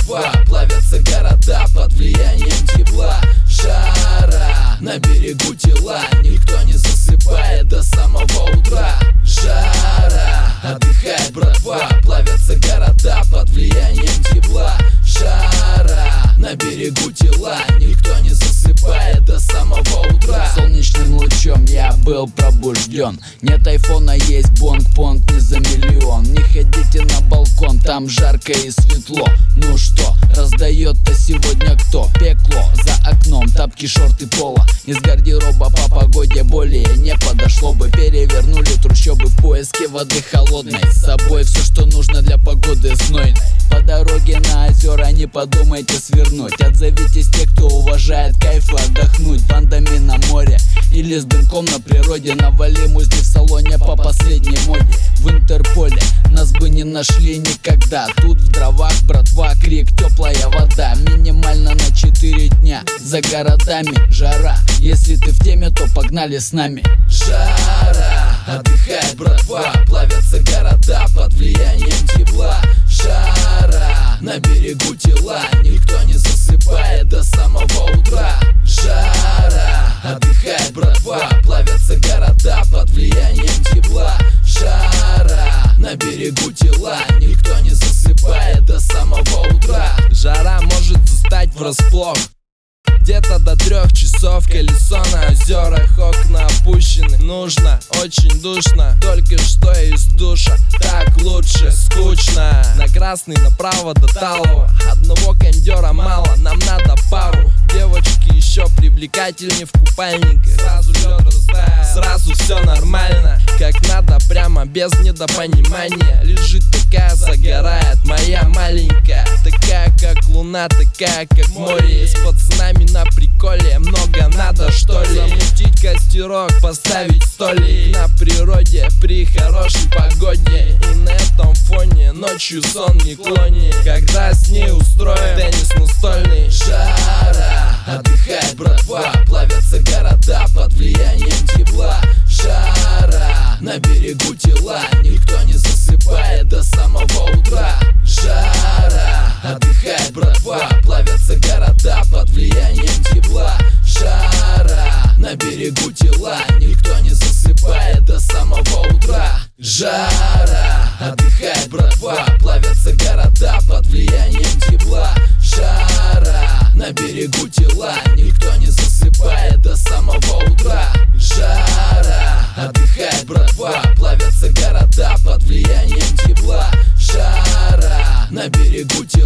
братва, плавятся города под влиянием тепла. Жара, на берегу тела, никто не засыпает до самого утра. Жара, отдыхает братва, плавятся города под влиянием тепла. Жара, на берегу тела, никто не засыпает до самого утра. Солнечным лучом я был пробужден. Нет айфона, есть бонг-понг не за миллион. Не ходите на балкон, там жарко и светло. Ну что, раздает-то сегодня кто? Пекло за окном, тапки, шорты, пола. Из гардероба по погоде более не подошло бы. Перевернули трущобы в поиске воды холодной. С собой все, что нужно для погоды знойной. По дороге на озера не подумайте свернуть. Отзовитесь те, кто уважает кайф и отдохнуть. Бандами на море или с дымком на природе. Навали музни в салоне по последней моде. В Интерполе нас бы не нашли никогда. Тут в дровах, братва, крик, теплая вода. Минимально на 4 дня. За городами жара. Если ты в теме, то погнали с нами. Жара, отдыхает братва, плавятся города под влиянием тепла. Жара, на берегу тела, никто не засыпает до самого утра. Жара, отдыхает братва, плавятся города под влиянием тепла. Жара, на берегу тела, никто не засыпает до самого утра. Жара может застать врасплох. Где-то до 3 часов колесо на озерах, окна опущены. Нужно, очень душно, только что из душа. Так лучше, скучно. На красный направо до талого. Одного кондера мало, нам надо пару. Девочки еще привлекательнее в купальниках. Сразу лед растаял, сразу все нормально. Как надо, прямо без недопонимания. Лежит такая, загорает моя маленькая. Такая как луна, такая как море. С пацанами на приколе, много надо что ли. Замутить костерок, поставить столик на природе при хорошей погоде. И на этом фоне ночью сон не клонит, когда с ней устроим теннис настольный. Жара, отдыхает братва, плавятся города под влиянием тепла. Жара, на берегу тела, никто не засыпает до самого утра. Жара, отдыхает братва, плавятся города под влиянием тепла. Жара, на берегу тела, никто не засыпает до самого утра. Жара, отдыхает братва, плавятся города под влиянием тепла. Жара, на берегу тела, никто не засыпает до самого утра. Жара, отдыхает братва, плавятся города под влиянием тепла. Жара, на берегу тела.